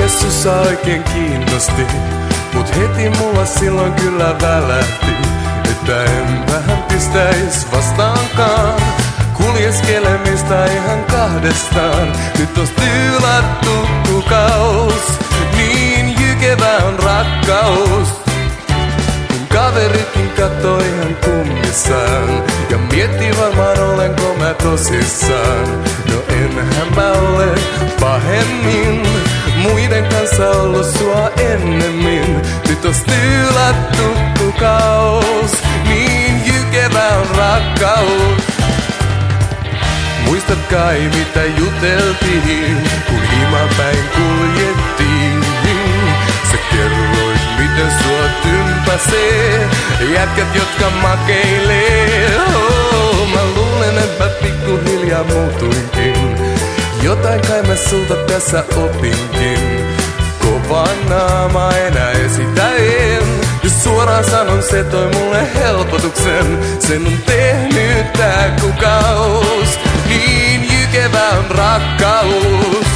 messussa oikein kiinnosti, mut heti mulla silloin kyllä välähti, että enpähän pistäis vastaankaan kuljeskelemista ihan kahdestaan. Nyt on tyylattu kukaus, niin jykevä on rakkaus. Kun kaveritkin kattoo ihan kummissaan ja miettii varmaan olenko mä tosissaan. No enhän mä ole pahemmin muiden kanssa ollut sua ennemmin. Nyt on tyylattu kukaus, niin jykevä on rakkaus. Muistat kai mitä juteltiin, kun himapäin kuljettiin. Sä kerroit miten sua tympäsee jätkät jotka makeilee. Oh, mä luulen et mä pikkuhiljaa muutuinkin. Jotain kai mä sulta tässä opinkin. Kova naama enää esitä en. Jos suoraan sanon se toi mulle helpotuksen. Sen on tehnyt tää kukaus. Niin jykevä on rakkaus.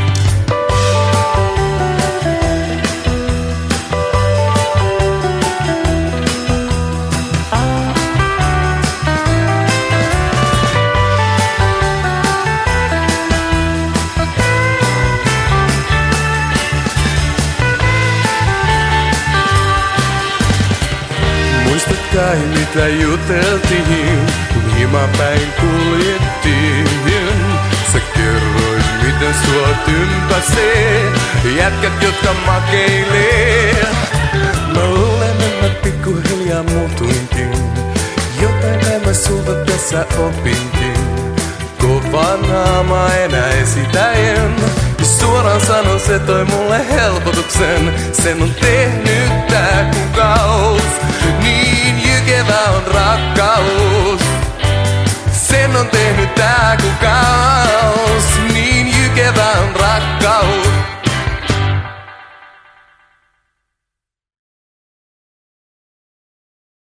Muistat kai mitä juteltiin, kun himapäin kuljettiin. Sä kerroit miten sua tympäsee jätkät jotka makeilee. Mä luulen et mä pikkuhiljaa muutuinkin. Jotain kai mä sulta tässä opinkin. Kova naama enää esitä en. Suoraan sanon se toi mulle helpotuksen. Sen on tehnyt tää kukaus. Niin jykevä on rakkaus. Sen on tehnyt tää kukaus. Niin jykevä on